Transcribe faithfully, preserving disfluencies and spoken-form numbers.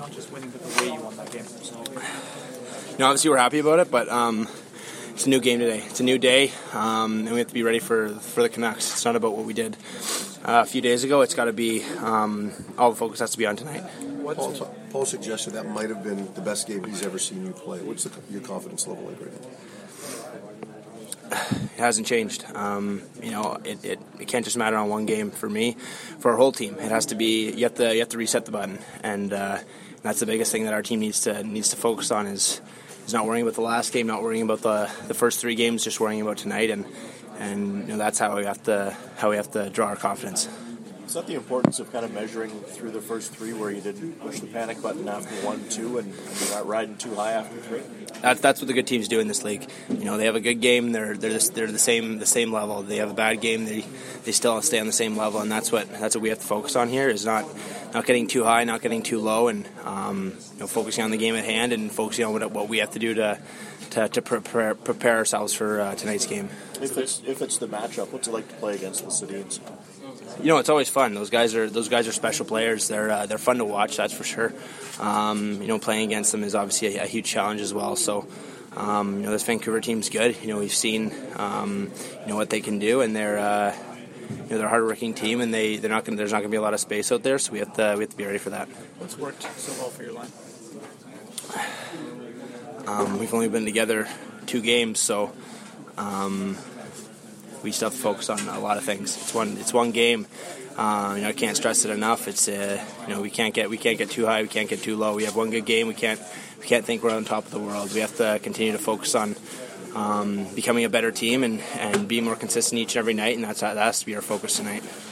not just winning, but the way you won that game. So. You know, obviously we're happy about it, but um, it's a new game today. It's a new day, um, and we have to be ready for for the Canucks. It's not about what we did uh, a few days ago. It's got to be um, all the focus has to be on tonight. Paul, Paul suggested that might have been the best game he's ever seen you play. What's the, your confidence level like right now? It hasn't changed. Um, you know, it, it, it can't just matter on one game for me, for our whole team. It has to be. You have to you have to reset the button, and uh, that's the biggest thing that our team needs to needs to focus on is is not worrying about the last game, not worrying about the the first three games, just worrying about tonight, and and you know that's how we have to how we have to draw our confidence. Is that the importance of kind of measuring through the first three where you didn't push the panic button after one, two, and, and you're not riding too high after three? That's that's what the good teams do in this league. You know, they have a good game, they're they're this, they're the same the same level. They have a bad game, they they still stay on the same level, and that's what that's what we have to focus on here is not not getting too high, not getting too low, and um, you know, focusing on the game at hand and focusing on what what we have to do to to, to prepare prepare ourselves for uh, tonight's game. If it's if it's the matchup, what's it like to play against the Sedins? You know, it's always fun. Those guys are those guys are special players. They're uh, they're fun to watch, that's for sure. Um, you know, playing against them is obviously a, a huge challenge as well. So, um, you know, this Vancouver team's good. You know, we've seen um, you know what they can do, and they're uh, you know they're a hard-working team, and they they're not gonna, there's not going to be a lot of space out there. So we have to we have to be ready for that. What's worked so well for your line? Um, we've only been together two games, so. Um, We still have to focus on a lot of things. It's one. It's one game. Uh, you know, I can't stress it enough. It's uh, you know we can't get we can't get too high. We can't get too low. We have one good game. We can't we can't think we're on top of the world. We have to continue to focus on um, becoming a better team and, and being more consistent each and every night. And that's that has to be our focus tonight.